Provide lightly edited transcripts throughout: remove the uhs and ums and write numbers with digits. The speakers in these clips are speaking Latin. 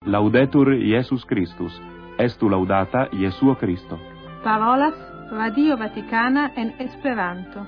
Laudetur Iesus Christus, estu laudata Jesuo Christo. Parolas Radio Vaticana en Esperanto.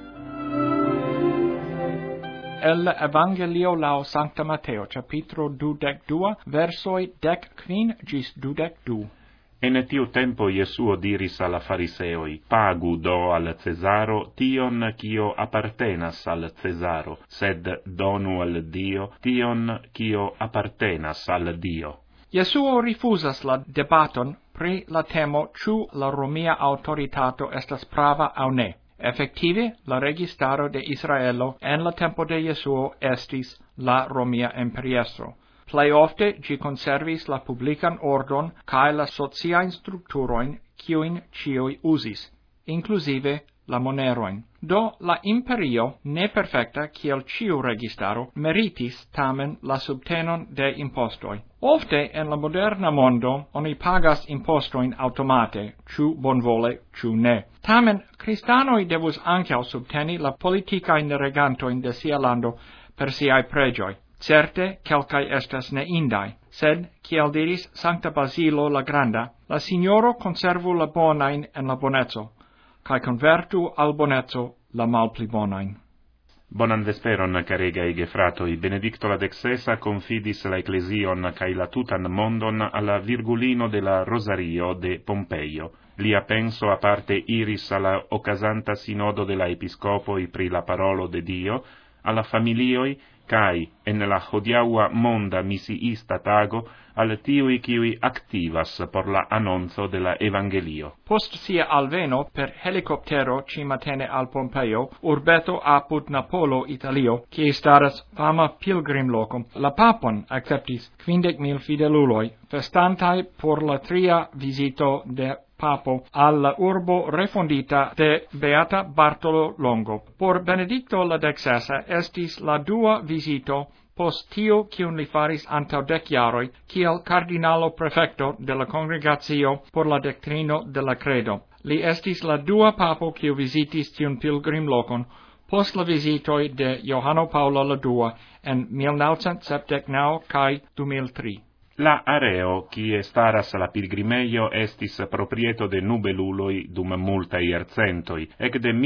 El Evangelio laŭ Sancta Mateo, capitro 22, versoi 15 gis 22. En tiu tempo Jesuo diris alla Fariseoi, pagu do al Cesaro tion cio appartenas al Cesaro, sed donu al Dio tion cio appartenas al Dio. Jesuo rifusas la debaton pri la temo ciu la Romia autoritato estas prava au ne. Effective, la registaro de Israelo en la tempo de Jesuo estis la Romia imperiestro. Plei ofte gi conservis la publican ordon cae la sociain structuroin quiuin ciui usis, inclusive la moneroin. Do la imperio, ne perfecta kiel ciu registaro, meritis tamen la subtenon de impostoi. Ofte en la moderna mondo oni pagas impostoin automate, ciu bonvole, ciu ne. Tamen Christanoi devus ancae subteni la politicae regantoin de sia lando per siae pregioi. Certe, quelcae estas ne indai, sed, kiel diris Sancta Basilo la Granda, la Signoro conservu la bonain en la bonezzo, cae convertu al bonezzo la malpli bonain. Bonan vesperon, caregae gefratoi, benedicto la dexesa confidis la ecclesion cae la tutan mondon alla Virgulino de la Rosario de Pompeio. Lia penso a parte iris alla occasanta sinodo de la episcopoi pri la parolo de Dio, alla familioi, cae, en la hodiaua monda misiista tago, al tiui quiui activas por la annonzo de la Evangelio. Post sia alveno per helicoptero cimatene al Pompeio, urbeto apud Napolo, Italio, kie staras fama pilgrim locum, la papon acceptis 50.000 fideluloi, festantai por la tria visito de Papo alla urbo refondita de Beata Bartolo Longo. Por Benedicto la Dexesa estis la dua visito post tio quiun li faris antau 10 jaroi, kiel cardinalo prefecto de la Congregatio por la Doctrino de la Credo. Li estis la dua papo quiu visitis tiun pilgrim locon, post la visitoi de Johano Paulo II en 1979 cae 2003. La areo, qui staras la pilgrimeio, estis proprieto de nubeluloi dum multae iercentoi, ec de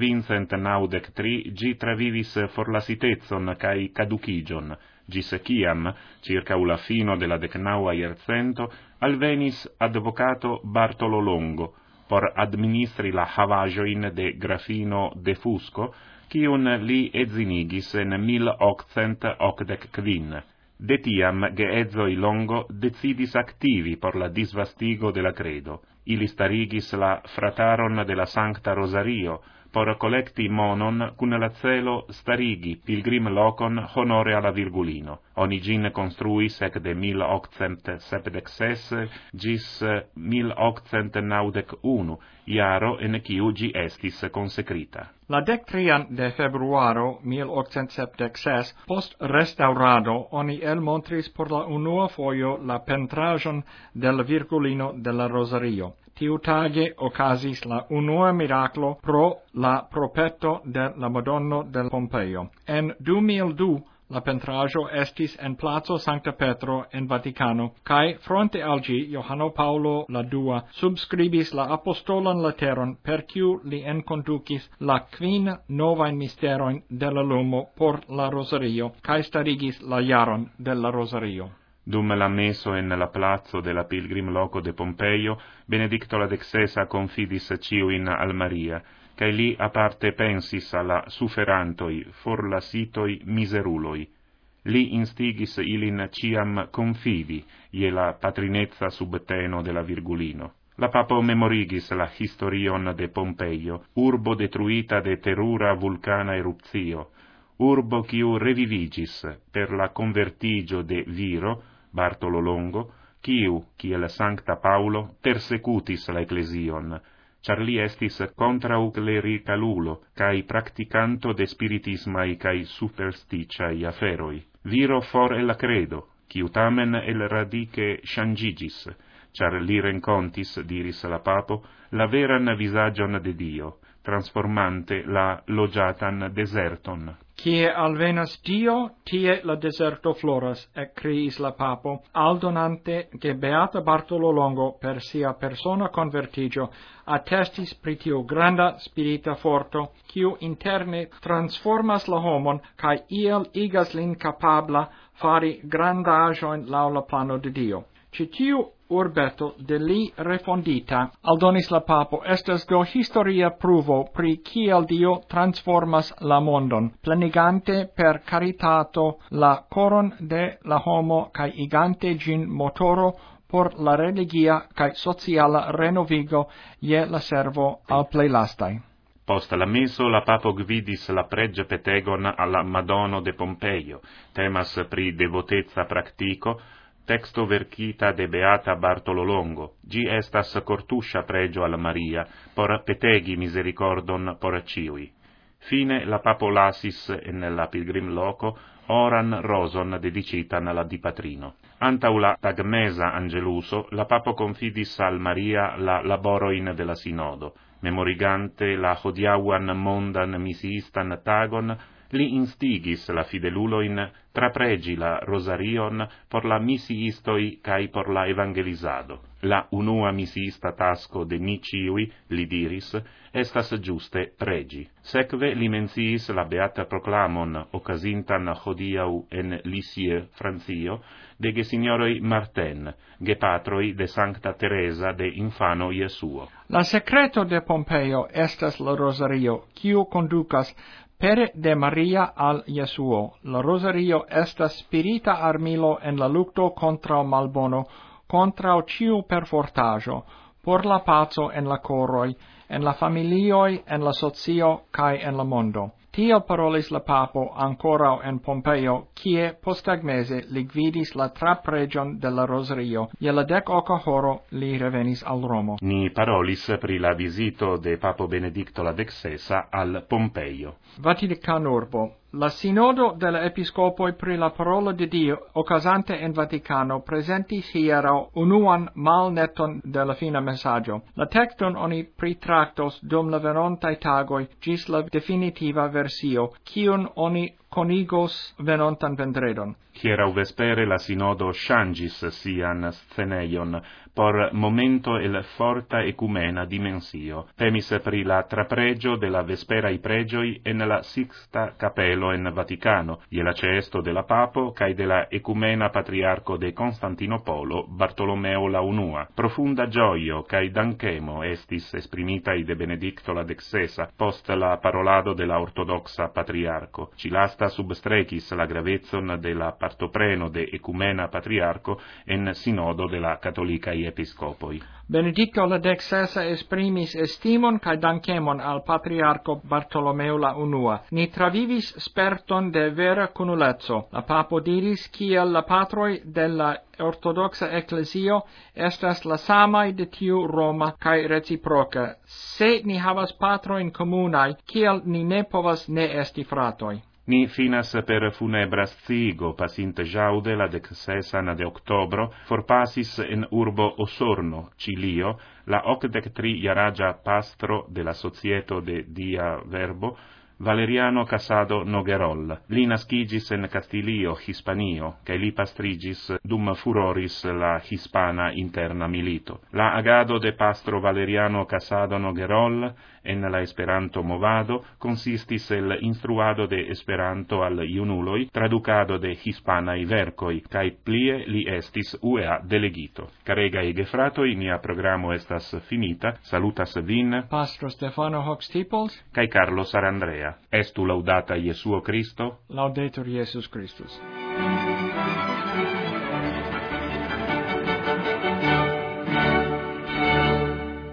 1593 gi travivis forlasitezon cae caducigion, gis ciam, circa la fino de la 19ª iercento, alvenis advocato Bartolo Longo, por administri la havagioin de Grafino de Fusco, quiun li edzinigis en 1885. De tiam geedzoi Longo decidis activi por la disvastigo de la credo. Ili starigis la frataron de la Sancta Rosario por collecti monon cun la celo starigi pilgrim locon honore alla Virgulino. Oni gin construis ec de 1876 gis 1891, iaro en ciu gi estis consecrita. La 13 de februaro 1876, post restaurado, oni elmontris por la unua foio la pentrajon del Virgulino de la Rosario. Tiu tage occasis la unua miraclo pro la propeto de la Madonno del Pompeio. En 2002, la pentrajo estis en Plazo Sancta Petro en Vaticano, cae fronte al gi Johano Paulo II subscribis la apostolan letteron per quiu li enconducis la 5 novain misteroin de la lumo por la Rosario, cae starigis la jaron de la Rosario. Dum la meso en la plazo de la pilgrim loco de Pompeio, Benedicto la Dexesa confidis ciuin al Maria, cae li aparte pensis alla suferantoi, forlasitoi miseruloi. Li instigis ilin ciam confidi, ie la patrinezza subteno de la Virgulino. La papo memorigis la historion de Pompeio, urbo detruita de terura vulcana eruptio, urbo quiu revivigis per la convertigio de Viro, Bartolo Longo, quiu, kiel Sancta Paulo, persecutis la ecclesion, char li estis contrau clericalulo, cae practicanto de spiritismai cae superstitiae aferoi. Viro for el credo, quiu tamen el radice changigis, char li rencontis, diris la papo, la veran visagion de Dio, transformante la logiatan deserton. Kie alvenas Dio, tie la deserto floras, criis la papo, aldonante che beata Bartolo Longo per sia persona convertigio attestis pri tiu granda spirita forto, quiu interne transformas la homon, cae iel igas lin capabla fari grandajoin lau la plano de Dio. Citiu urbeto de li refondita, aldonis la papo, estas do historia pruvo pri kiel Dio transformas la mondon, plenigante per caritato la coron de la homo cae igante gin motoro por la religia cae sociala renovigo je la servo al plei lastai. Post la meso la papo gvidis la prege petegon alla Madono de Pompeio, temas pri devotezza practico, texto verkita de Beata Bartolo Longo, gi estas cortuscia pregio alla Maria, por petegi misericordon por ciui. Fine la papo lasis en la pilgrim loco, oran roson dedicitan alla Dipatrino. Antau la tagmesa angeluso, la papo confidis al Maria la laboroin de la sinodo, memorigante la hodiauan mondan misiistan tagon, li instigis la fideluloin trapregi la rosarion por la misiistoi cae por la evangelizado. La unua misiista tasco de ni ciui, li diris, estas giuste pregi. Sekve li menciis la beata proclamon occasintan hodiau en Lisieux, Francio, de gesignoroi Martin, gepatroi de Sancta Teresa de Infano Iesuo. La secreto de Pompeio estas la rosario, quiu conducas pere de Maria al Iesuo. La rosario estas spirita armilo en la lucto contra malbono, contra ciu perfortajo, por la paco en la coroi, en la familioi, en la socio, cae en la mondo. Tiel parolis la papo ancora en Pompeio, kie postagmese li gvidis la trapregion de la rosario, je la 10 horo li revenis al Romo. Ni parolis pri la visito de papo Benedicto la XVI al Pompeio. Vatican urbo. La sinodo de la episcopoi pri la parola de Dio, occasante in Vaticano, presentis hiero unuan malneton de la fina messaggio. La texton oni pritractos dum la venontai tagoi gis la definitiva versio, quiun oni conigos venontan vendredon. Hierau vespere la sinodo changis sian sceneion por momento el forta ecumena dimensio. Temis pri la trapregio de la vesperai pregioi en la Sixta Capelo en Vaticano, je la ceesto de la papo cae de la ecumena patriarco de Constantinopolo Bartolomeo la Unua. Profunda gioio cae danchemo estis esprimitai de Benedicto la XVI post la parolado de la ortodoxa patriarco. Cilasta substrecis la gravezzon de la partopreno de ecumena patriarco en sinodo de la cattolicae episcopoi. Benedicto la XVI esprimis estimon cae danchemon al patriarco Bartolomeo la Unua. Ni travivis sperton de vera cunulezzo. La papo diris kiel la patroi de la ortodoxa ecclesio estas la samai de tiu Roma cae reciproca. Se ni havas patroin comunai, kiel ni ne povas ne esti fratoi. Ni finas per funebra scigo pasinte jaude la 16 de octobro forpasis en urbo Osorno, Cilio, la 83-jaraĝa pastro de la Societo de Dia Verbo, Valeriano Casado Noguerol. Li nascigis en Castilio, Hispanio, cae li pastrigis dum furoris la hispana interna milito. La agado de pastro Valeriano Casado Noguerol en la Esperanto movado consistis el instruado de Esperanto al iunuloi, traducado de hispanai vercoi, cae plie li estis UEA delegito. Caregai gefratoi, nia programo estas finita. Salutas vin, Pastro Stefano Hox-Tiples, cae Carlos Arandrea. Estu laudata Iesuo Christo. Laudetur Iesus Christus.